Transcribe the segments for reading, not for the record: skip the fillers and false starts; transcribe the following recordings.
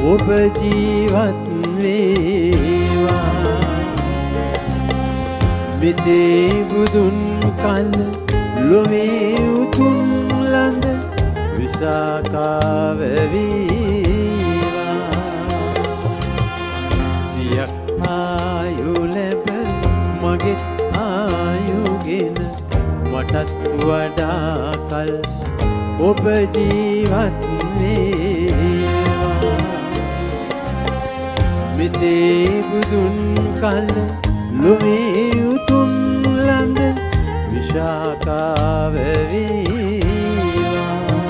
ඔබ ජීවත් වේවා. මෙතේ බුදුන් කල ලොවේ උතුම් ළඟ විසාකාව වේවා. සියක් ආයු ලැබ මගෙත් ආයුගෙන මටත් වඩා කල් ඔබ ජීවත් වේවා. මෙතේ බුදුන් කල ලොවේ උතුම් ළඟ විශාකාව වේවා.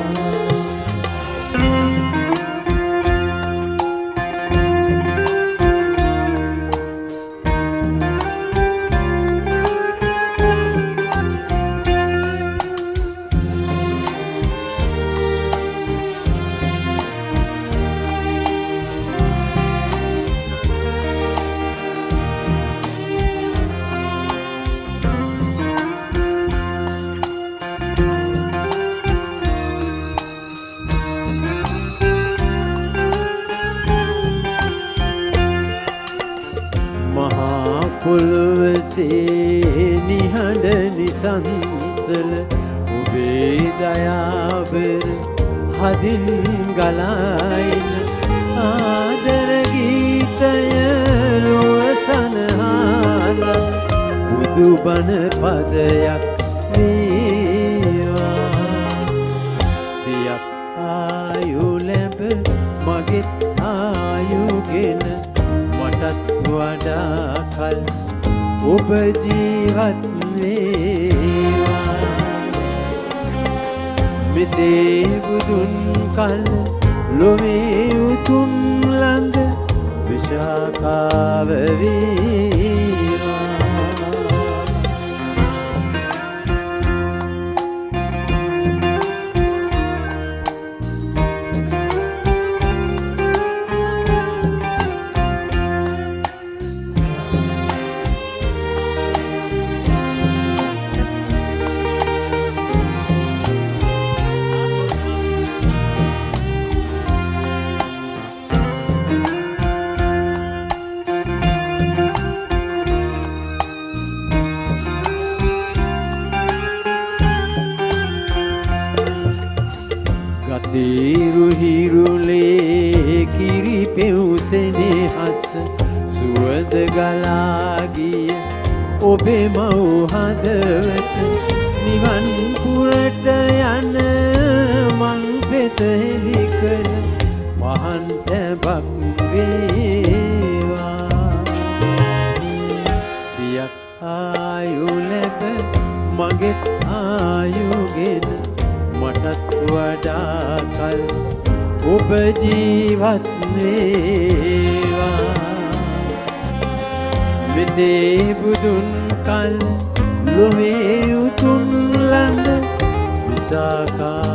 පොළොවසේ නිහඬ නිසංසල ඔබේ දයාබර හදින් ගලායින ආදර ගීතය ලොව සනහාල බුදුබණ පදයක් වේවා. සියක් ආයු ලැබ මගෙත් ආයුගෙන මටත් වඩා කල් ඔබ ජීවත් වේවා. මෙතේ බුදුන් කල ලොවේ උතුම් ළඟ විශාකාව වේවා. හිරුලේ කිරි පෙවුසෙනෙහස සුවඳ ගලාගිය ඔබේ මව් හදවත නිවන් පුරට යන මං පෙත හෙළි කළ මහන් තැබක් වේවා. සියක් ආයු ලැබ මගෙත් ආයුගෙන මටත් වඩා කල් ඔබ ජීවත් වේවා. මෙතේ බුදුන් කල ලොවේ උතුම් ළඟ විසාකා